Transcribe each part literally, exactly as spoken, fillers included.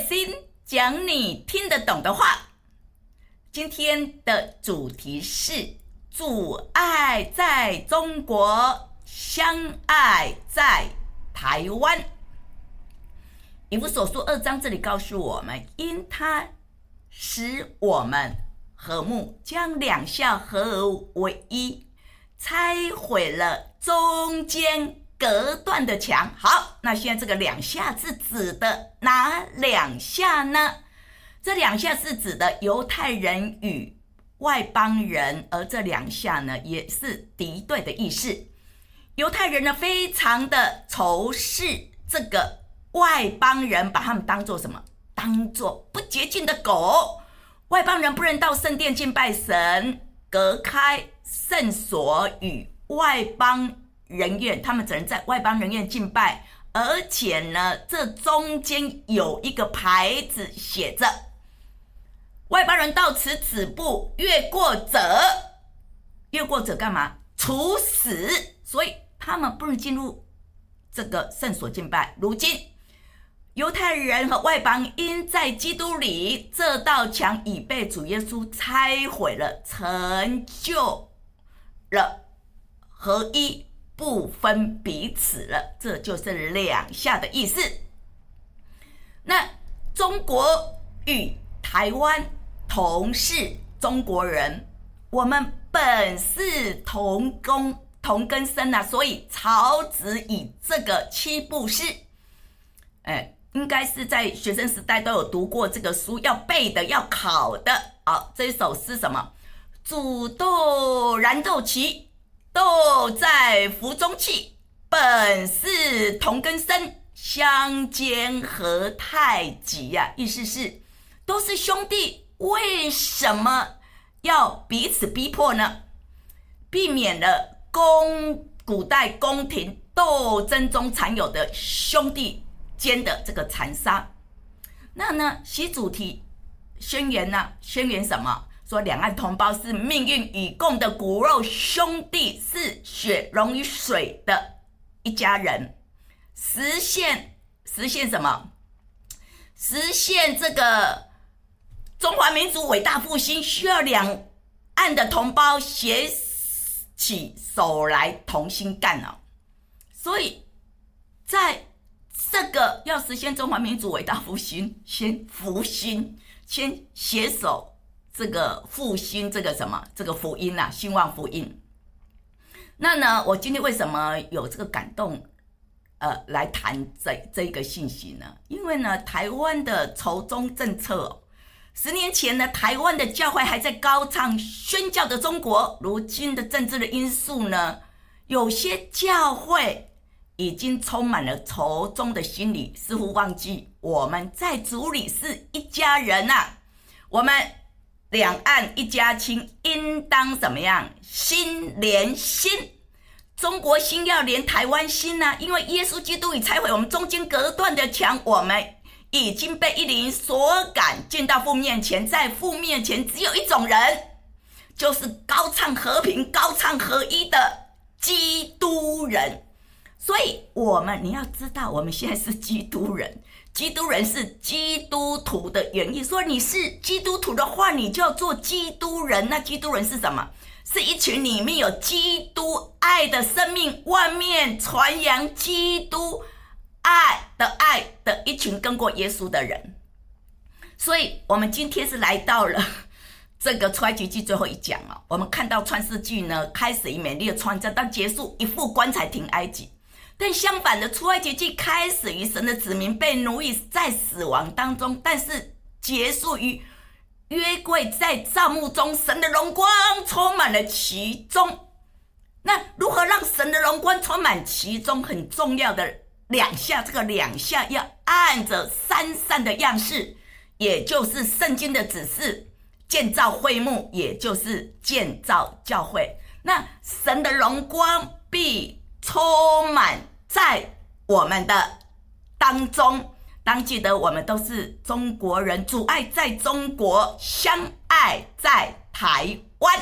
心，讲你听得懂的话。今天的主题是主爱在中国，相爱在台湾。以弗所书二章这里告诉我们，因他使我们和睦，将两下合而为一，拆毁了中间隔断的墙。好，那现在这个两下是指的哪两下呢？这两下是指的犹太人与外邦人，而这两下呢也是敌对的意思。犹太人呢非常的仇视这个外邦人，把他们当作什么？当作不洁净的狗。外邦人不能到圣殿敬拜神，隔开圣所与外邦人院，他们只能在外邦人院敬拜。而且呢，这中间有一个牌子写着，外邦人到此止步，越过者，越过者干嘛？处死。所以他们不能进入这个圣所敬拜。如今犹太人和外邦因在基督里，这道墙已被主耶稣拆毁了，成就了合一，不分彼此了。这就是两下的意思。那中国与台湾同是中国人，我们本是同工同根生啊，所以曹植以这个七步诗，哎，应该是在学生时代都有读过这个书，要背的，要考的。好，这一首诗什么？煮豆燃豆萁，豆在釜中泣，本是同根生，相煎何太急呀、啊！意思是都是兄弟，为什么要彼此逼迫呢？避免了宫古代宫廷斗争中常有的兄弟间的这个残杀。那呢，习主题宣言呢、啊？宣言什么？说两岸同胞是命运与共的骨肉兄弟，是血溶于水的一家人。实现实现什么？实现这个中华民族伟大复兴，需要两岸的同胞携起手来同心干哦。所以在这个要实现中华民族伟大复兴，先复兴，先携手这个复兴这个什么这个福音啊，兴旺福音。那呢，我今天为什么有这个感动呃来谈这这一个信息呢？因为呢，台湾的仇中政策、哦、十年前呢，台湾的教会还在高唱宣教的中国，如今的政治的因素呢，有些教会已经充满了仇中的心理，似乎忘记我们在主里是一家人啊，我们两岸一家亲，应当怎么样？心连心，中国心要连台湾心啊！因为耶稣基督已拆毁我们中间隔断的墙，我们已经被一灵所感，进到父面前，在父面前只有一种人，就是高唱和平、高唱合一的基督人。所以我们你要知道，我们现在是基督人，基督人是基督徒的原意。说你是基督徒的话，你就要做基督人。那基督人是什么？是一群里面有基督爱的生命，外面传扬基督爱的爱的一群跟过耶稣的人。所以我们今天是来到了这个出埃及记最后一讲哦。我们看到创世纪呢，开始以美丽的创造，到结束一副棺材停埃及。但相反的，出埃及记开始于神的子民被奴役在死亡当中，但是结束于约柜在帐幕中，神的荣光充满了其中。那如何让神的荣光充满其中？很重要的两下，这个两下要按着三善的样式，也就是圣经的指示，建造会幕，也就是建造教会。那神的荣光必充满在我们的当中。当记得我们都是中国人，主爱在中国，相爱在台湾。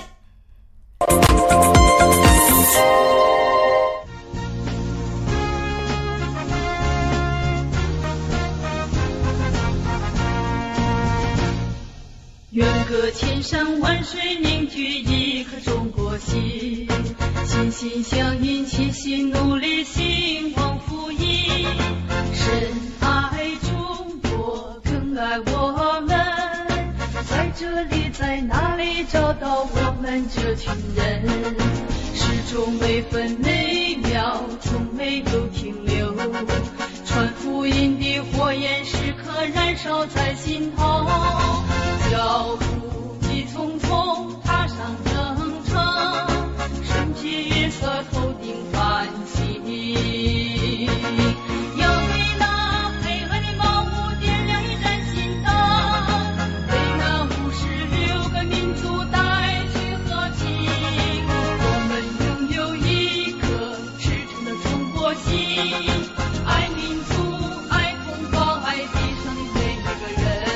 山万水凝聚一颗中国心，心心相印，齐心努力，兴旺福音。深爱中国，更爱我们，在这里在哪里找到我们这群人？始终每分每秒，从没有停留，传福音的火焰时刻燃烧在心头，脚步急匆匆踏上征程，身披月色头顶繁星，要为那黑暗的盲目点亮一盏心灯，为那五十六个民族带去和平。我们拥有一颗赤诚的中国心，爱民族，爱同胞，爱地上的每一个人。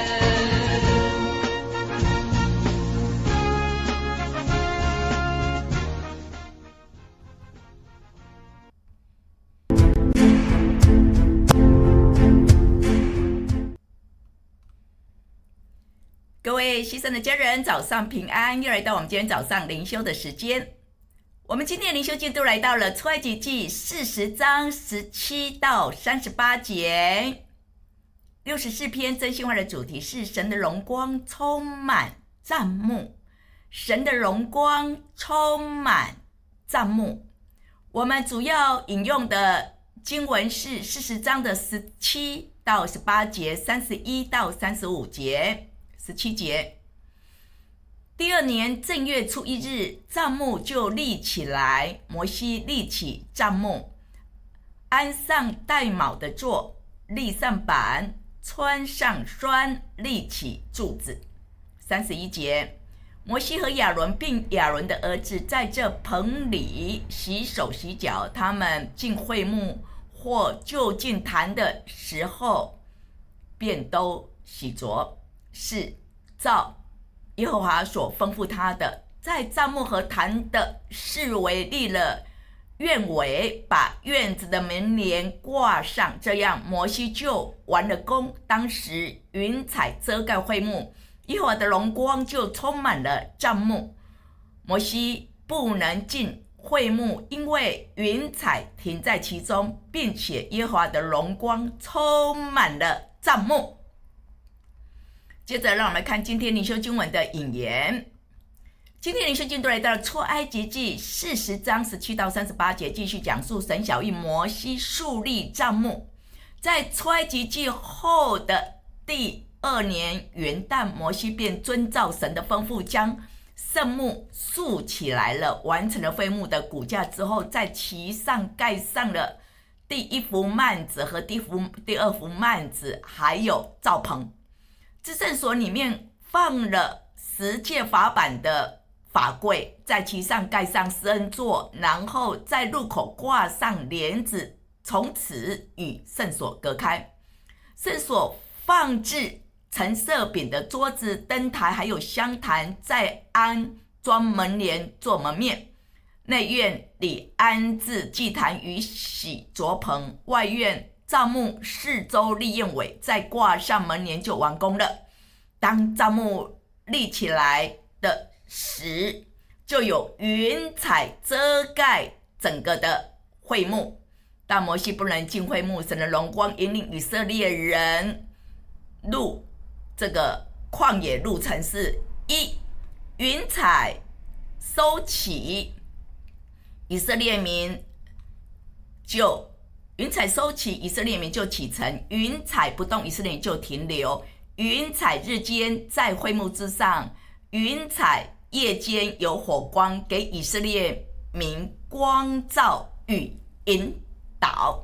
各位牺牲的家人，早上平安，又来到我们今天早上灵修的时间。我们今天的灵修进度来到了出埃及记四十章十七到三十八节。六十四篇真心话的主题是神的荣光充满帐幕，神的荣光充满帐幕。我们主要引用的经文是四十章的十七到十八节，三十一到三十五节。十七节，第二年正月初一日，帐幕就立起来。摩西立起帐幕，安上带卯的座，立上板，穿上栓，立起柱子。三十一节，摩西和亚伦并亚伦的儿子在这棚里洗手洗脚，他们进会幕或就近坛的时候，便都洗濯。是照耶和华所吩咐他的，在帐幕和坛的四围立了院围，把院子的门帘挂上，这样摩西就完了工。当时云彩遮盖会幕，耶和华的荣光就充满了帐幕。摩西不能进会幕，因为云彩停在其中，并且耶和华的荣光充满了帐幕。接着让我们来看今天灵修经文的引言。今天灵修进度来到了出埃及记四十章十七到三十八节，继续讲述神晓谕摩西树立帐幕。在出埃及记后的第二年元旦，摩西便遵照神的吩咐，将圣幕竖起来了。完成了会幕的骨架之后，在其上盖上了第一幅幔子和第幅第二幅幔子，还有罩棚。至圣所里面放了十诫法版的法柜，在其上盖上施恩座，然后在入口挂上帘子，从此与圣所隔开。圣所放置陈设饼的桌子、灯台还有香坛，再安装门帘做门面。内院里安置祭坛与洗濯棚，外院帐幕四周立燕尾，再挂上门帘就完工了。当帐幕立起来的时，就有云彩遮盖整个的会幕。但摩西不能进会幕，神的荣光引领以色列人入这个旷野路程是：一、云彩收起，以色列民就云彩收起，以色列民就启程；云彩不动，以色列民就停留。云彩日间在会幕之上，云彩夜间有火光，给以色列民光照与引导。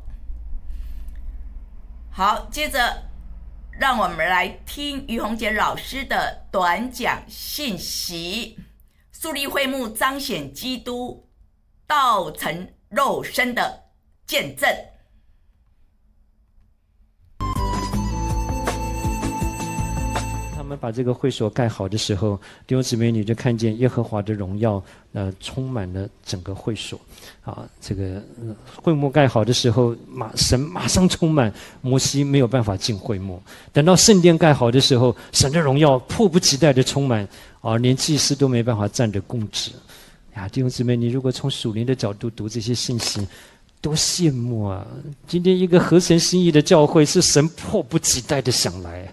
好，接着让我们来听于洪杰老师的短讲信息。树立会幕，彰显基督道成肉身的见证。 他们把这个会所盖好的时候，弟兄姊妹，你就看见耶和华的荣耀，呃，充满了整个会所，啊，这个、呃、会幕盖好的时候，马神马上充满，摩西没有办法进会幕。等到圣殿盖好的时候，神的荣耀迫不及待的充满，啊，连祭司都没办法站得供职。呀，弟兄姊妹，你如果从属灵的角度读这些信息，多羡慕啊！今天一个合神心意的教会，是神迫不及待的想来。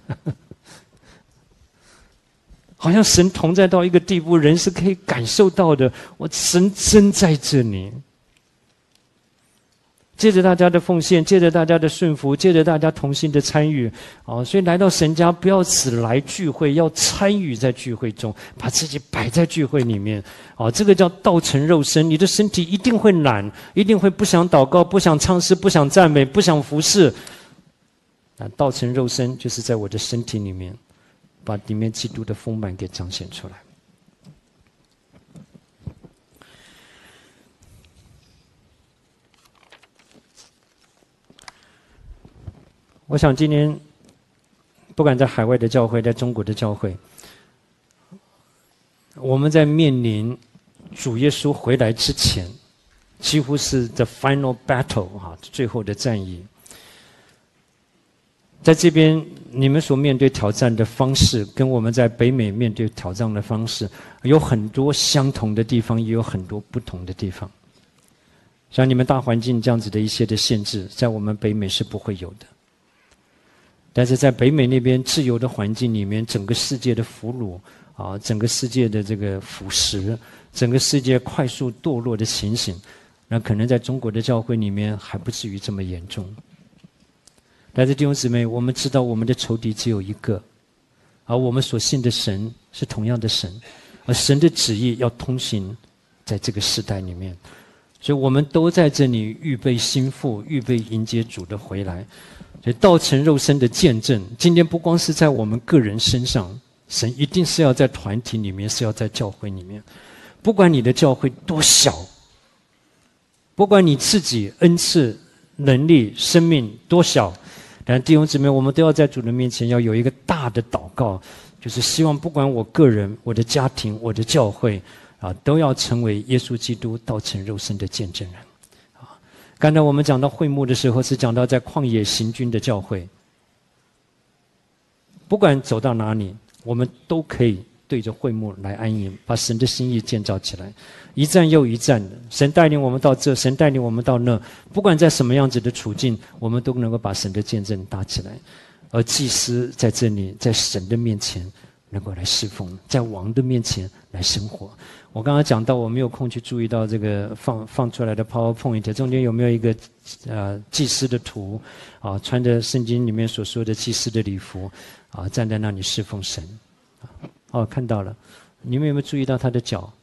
好像神同在到一个地步，人是可以感受到的。我神真在这里。借着大家的奉献，借着大家的顺服，借着大家同心的参与，啊，所以来到神家，不要只来聚会，要参与在聚会中，把自己摆在聚会里面，啊，这个叫道成肉身。你的身体一定会懒，一定会不想祷告，不想唱诗，不想赞美，不想服侍。那道成肉身，就是在我的身体里面，把里面基督的丰满给彰显出来。我想今年，不管在海外的教会，在中国的教会，我们在面临主耶稣回来之前，几乎是 the final battle 哈，最后的战役。在这边，你们所面对挑战的方式，跟我们在北美面对挑战的方式，有很多相同的地方，也有很多不同的地方。像你们大环境这样子的一些的限制，在我们北美是不会有的。但是在北美那边自由的环境里面，整个世界的俘虏啊，整个世界的这个腐蚀，整个世界快速堕落的情形，那可能在中国的教会里面还不至于这么严重。但是弟兄姊妹，我们知道我们的仇敌只有一个，而我们所信的神是同样的神，而神的旨意要通行在这个时代里面，所以我们都在这里预备心腹，预备迎接主的回来。所以道成肉身的见证，今天不光是在我们个人身上，神一定是要在团体里面，是要在教会里面。不管你的教会多小，不管你自己恩赐、能力、生命多小，但弟兄姊妹，我们都要在主的面前要有一个大的祷告，就是希望不管我个人、我的家庭、我的教会啊，都要成为耶稣基督道成肉身的见证人。刚才我们讲到会幕的时候，是讲到在旷野行军的教会。不管走到哪里，我们都可以对着会幕来安营，把神的心意建造起来。一站又一站的，神带领我们到这，神带领我们到那。不管在什么样子的处境，我们都能够把神的见证搭起来。而祭司在这里，在神的面前能够来侍奉，在王的面前来生活。我刚刚讲到，我没有空去注意到这个放放出来的 PowerPoint 中间有没有一个呃祭司的图啊，穿着圣经里面所说的祭司的礼服啊，站在那里侍奉神。哦，看到了，你们有没有注意到他的脚？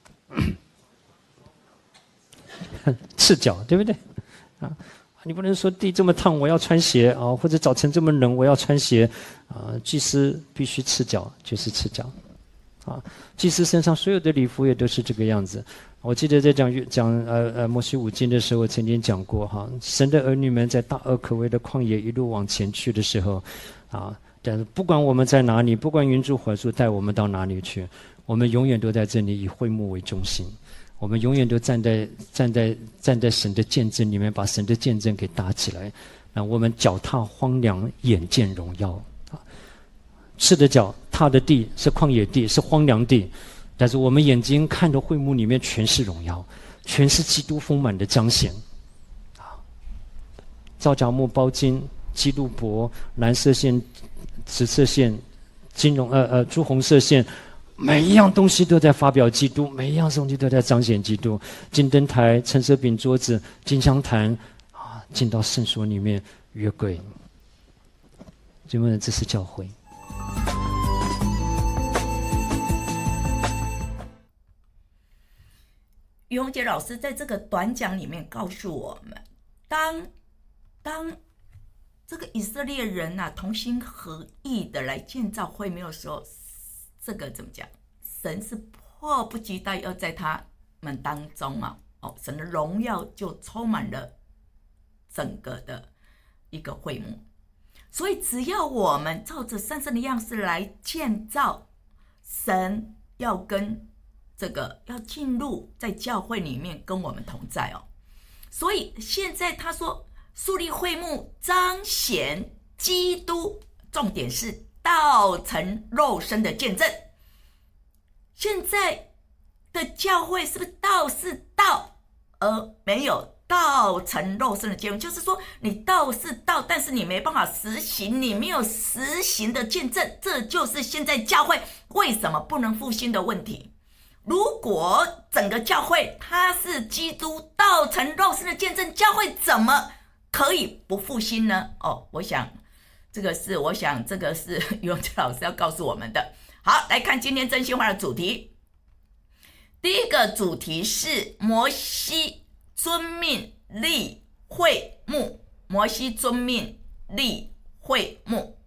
赤脚，对不对？啊，你不能说地这么烫我要穿鞋啊，或者早晨这么冷我要穿鞋啊，祭司必须赤脚，就是赤脚。啊，祭司身上所有的礼服也都是这个样子。我记得在讲讲呃呃摩西五经的时候，曾经讲过哈，神的儿女们在大而可畏的旷野一路往前去的时候，啊，但是不管我们在哪里，不管云柱火柱带我们到哪里去，我们永远都在这里以会幕为中心，我们永远都站在站在站在神的见证里面，把神的见证给搭起来，让我们脚踏荒凉，眼见荣耀。赤的脚踏的地是旷野地，是荒凉地，但是我们眼睛看着会幕里面全是荣耀，全是基督丰满的彰显。啊，皂荚木包金、基路伯、蓝色线、紫色线、金融呃呃朱红色线，每一样东西都在发表基督，每一样东西都在彰显基督。金灯台、陈设饼桌子、金香坛啊，进到圣所里面约柜。请问这是教会？ 于洪杰老师在这个短讲里面告诉我们，当当这个以色列人啊同心合意的来建造会幕的时候，这个怎么讲？神是迫不及待要在他们当中啊，哦，神的荣耀就充满了整个的一个会幕。 所以只要我们照着神圣的样式来建造，神要跟这个要进入在教会里面跟我们同在哦。所以现在他说树立会幕彰显基督，重点是道成肉身的见证。现在的教会是不是道是道而没有道成肉身的见证？就是说你道是道，但是你没办法实行，你没有实行的见证，这就是现在教会为什么不能复兴的问题。如果整个教会它是基督道成肉身的见证，教会怎么可以不复兴呢？哦，我想这个是我想这个是于文哲老师要告诉我们的。好，来看今天真心话的主题。第一个主题是摩西遵命立会幕，摩西遵命立会幕。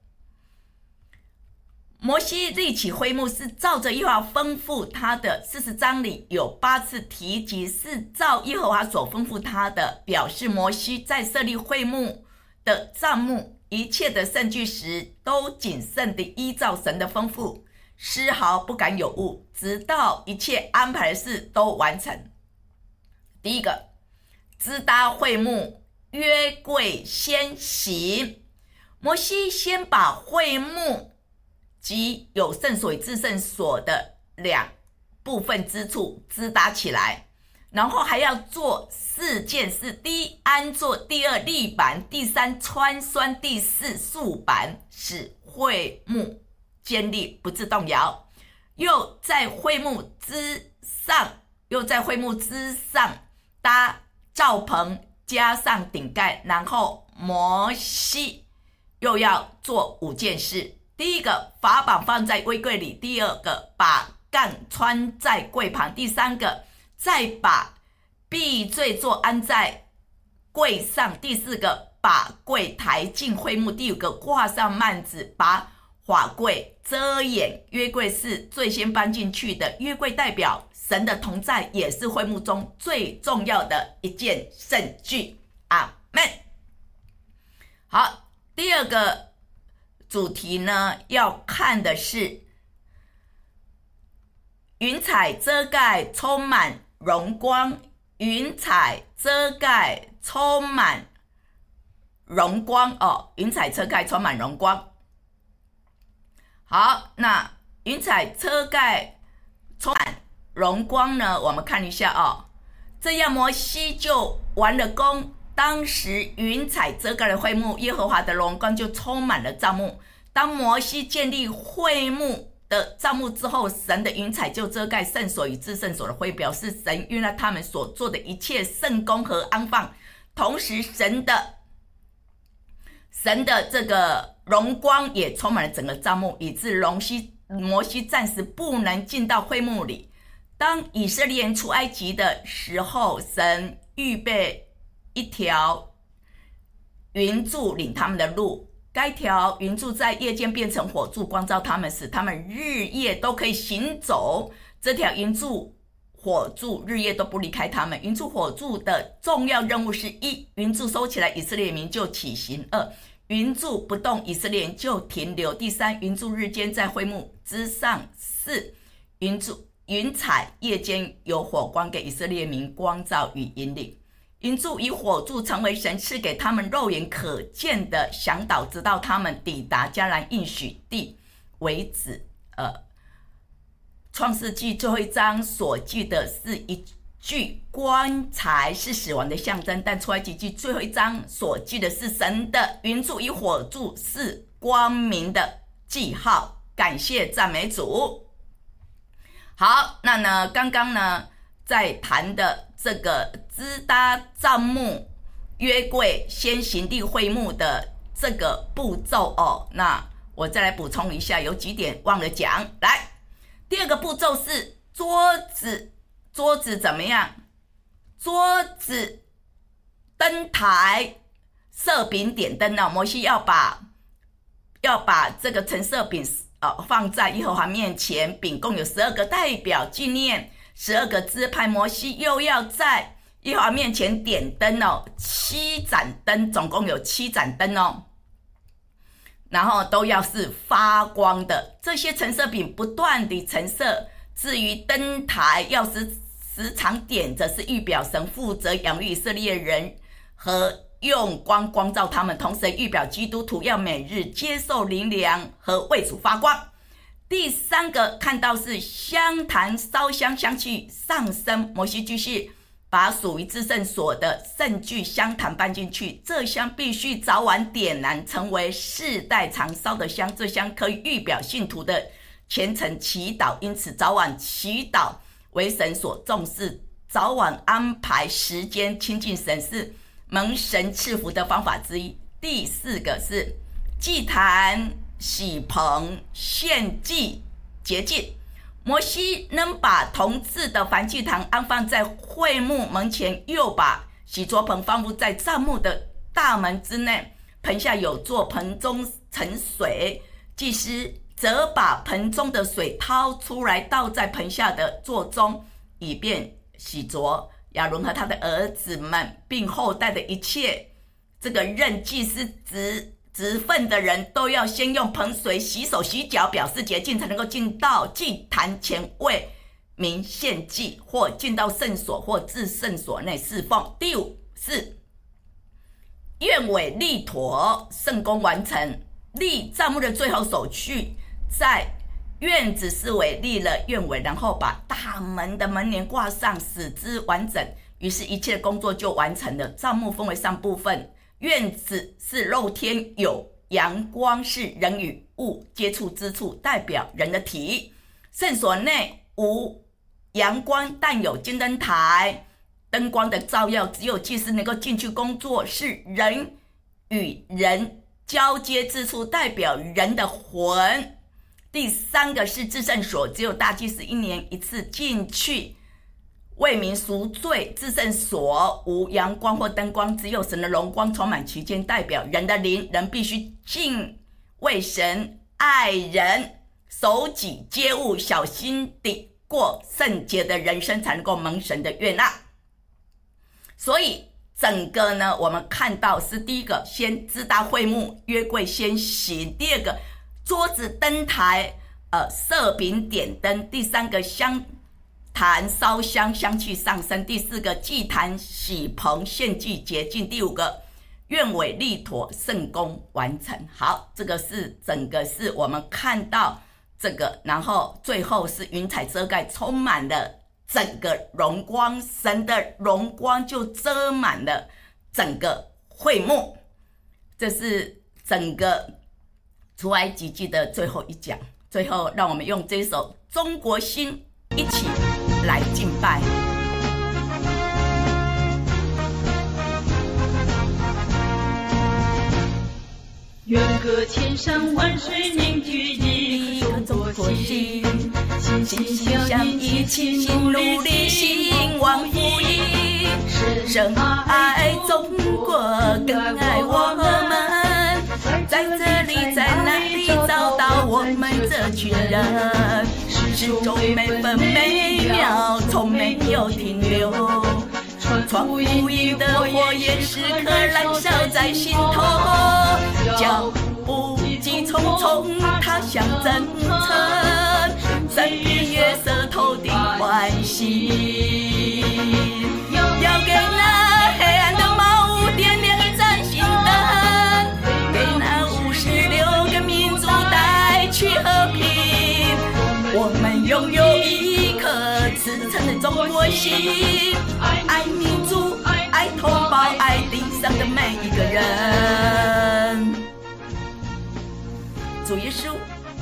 摩西立起会幕是照着耶和华吩咐他的，四十章里有八次提及是照耶和华所吩咐他的，表示摩西在设立会幕的帐幕一切的圣具时都谨慎地依照神的吩咐，丝毫不敢有误，直到一切安排的事都完成。第一个，支搭会幕，约柜先行。摩西先把会幕及有圣所与至圣所的两部分之处支搭起来，然后还要做四件事：第一，安坐；第二，立板；第三，穿栓；第四，束板，使会幕坚立不致动摇。又在会幕之上，又在会幕之上搭罩棚，加上顶盖，然后摩西又要做五件事。第一个，法榜放在衣柜里；第二个，把杠穿在柜旁；第三个，再把避罪座安在柜上；第四个，把柜抬进会幕；第五个，挂上幔子，把法柜遮掩。约柜是最先搬进去的，约柜代表神的同在，也是会幕中最重要的一件圣具。阿们。好，第二个主题呢，要看的是云彩遮盖充满荣光，云彩遮盖充满荣光哦，云彩遮盖充满荣光。好，那云彩遮盖充满荣光呢，我们看一下哦。这样摩西就完了工。当时云彩遮盖了会幕，耶和华的荣光就充满了帐幕。当摩西建立会幕的帐幕之后，神的云彩就遮盖圣所与至圣所的会，表示神悦纳他们所做的一切圣工和安放。同时神的神的这个荣光也充满了整个帐幕，以致摩西摩西暂时不能进到会幕里。当以色列人出埃及的时候，神预备一条云柱领他们的路，该条云柱在夜间变成火柱，光照他们，使他们日夜都可以行走。这条云柱火柱日夜都不离开他们。云柱火柱的重要任务是：一，云柱收起来，以色列民就起行；二，云柱不动，以色列人就停留；第三，云柱日间在会幕之上；四，云柱云彩夜间有火光，给以色列民光照与引领。云柱以火柱成为神赐给他们肉眼可见的向导，直到他们抵达迦南应许地为止。呃，创世纪最后一章所记的是一句棺材是死亡的象征，但出埃及记最后一章所记的是神的云柱以火柱是光明的记号。感谢赞美主。好，那呢，刚刚呢在谈的这个支搭帐幕、约柜先行立会幕的这个步骤哦，那我再来补充一下，有几点忘了讲。来，第二个步骤是桌子，桌子怎么样？桌子、灯台、色饼、点灯哦。摩西要把要把这个陈设饼呃放在耶和华面前，饼共有十二个，代表纪念十二个支派。摩西又要在耶和华面前点灯哦，七盏灯，总共有七盏灯哦。 然后都要是发光的。这些陈设品不断地陈设，至于灯台要时时常点着，是预表神负责养育以色列人和用光光照他们，同时预表基督徒要每日接受灵粮和为主发光。第三个看到是香坛烧香，香气上升，摩西继续把属于至圣所的圣具香坛搬进去，这香必须早晚点燃，成为世代常烧的香。这香可以预表信徒的虔诚祈祷，因此早晚祈祷为神所重视，早晚安排时间亲近神是蒙神赐福的方法之一。第四个是祭坛、洗棚、献祭、洁净。摩西能把铜制的燔祭坛安放在会幕门前，又把洗濯盆放入在帐幕的大门之内，盆下有座，盆中盛水，祭司则把盆中的水掏出来倒在盆下的座中，以便洗濯亚伦和他的儿子们并后代的一切。这个任祭司职职分的人都要先用盆水洗手洗脚，表示洁净，才能够进到祭坛前为民献祭，或进到圣所或至圣所内侍奉。第五是院尾立妥，圣工完成。立帐幕的最后手续，在院子四围立了院尾，然后把大门的门帘挂上，使之完整，于是一切工作就完成了。帐幕分为三部分，院子是露天有阳光，是人与物接触之处，代表人的体。圣所内无阳光，但有金灯台，灯光的照耀，只有祭司能够进去工作，是人与人交接之处，代表人的魂。第三个是至圣所，只有大祭司一年一次进去为民赎罪。至圣所无阳光或灯光，只有神的荣光充满其间，代表人的灵。人必须敬畏神，爱人，守己接物，小心地过圣洁的人生，才能够蒙神的悦纳。所以整个呢，我们看到是第一个，先支搭会幕，约柜先行；第二个，桌子灯台呃设饼点灯；第三个，香坛烧香，香气上升；第四个，祭坛洗棚献祭洁净；第五个，院尾立妥，圣工完成。好，这个是整个是我们看到这个，然后最后是云彩遮盖，充满了整个荣光，神的荣光就遮满了整个会幕。这是整个出埃及记的最后一讲。最后让我们用这首《中国心》一起来敬拜。 愿隔千山万水凝聚一颗中国心，心心相印，一起努力兴旺福音。深爱中国，更爱我们，在这里在那里找到我们这群人，始终每分每秒从没有停留，传福音的火焰时刻燃烧在心头，脚步急匆匆踏向征程，身披月色头顶欢喜，要给那黑暗的茅屋点亮一盏心灯，给那五十六个民族带去和平。我们拥有一颗赤诚的中国心，爱民族，爱同胞，爱地上的每一个人。主耶稣，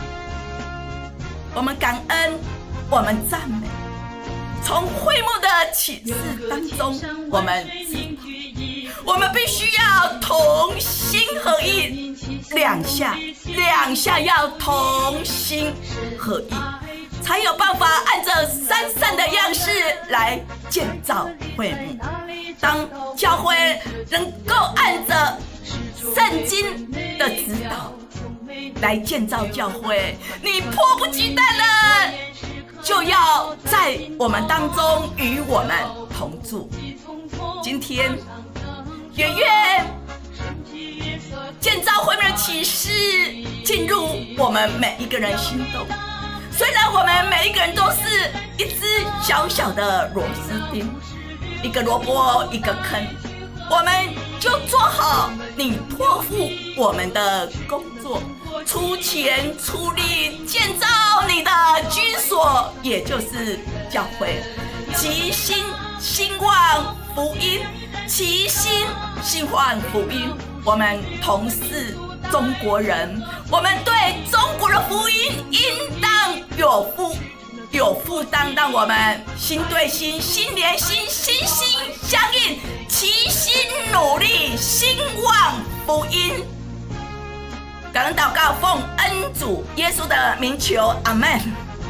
我们感恩，我们赞美。从会幕的启示当中，我们我们必须要同心合意，两下两下要同心合意，才有办法按着山上的样式来建造会幕。当教会能够按着圣经的指导来建造教会，你迫不及待了就要在我们当中与我们同住。今天也愿建造会幕的启示进入我们每一个人心中。虽然我们每一个人都是一只小小的螺丝钉，一个萝卜一个坑，我们就做好你托付我们的工作，出钱出力建造你的居所，也就是教会。齐心兴旺福音，齐心兴旺福音。我们同是中国人，我们对中国的福音应当有负有负担，让我们心对心、心连心、心心相印，齐心努力兴旺福音。感恩祷告，奉恩主耶稣的名求，阿们。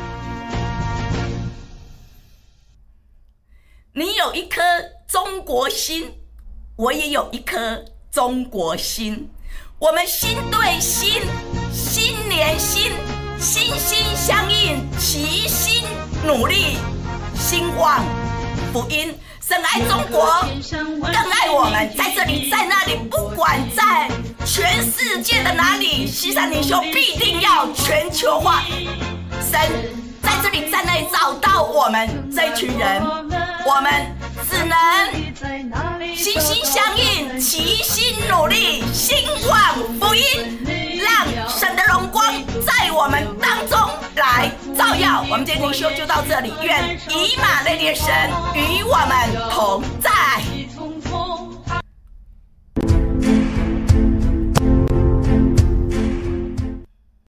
你有一颗中国心，我也有一颗中国心，我们心对心，心连心，心心相印，齐心努力兴旺福音。神爱中国，更爱我们，在这里在那里，不管在全世界的哪里，西山领袖必定要全球化。神在这里在那里找到我们这一群人，我们只能心心相印，齐心努力兴旺福音，让神的荣光在我们当中来照耀。我们今天灵修就到这里，愿以马内利的神与我们同在。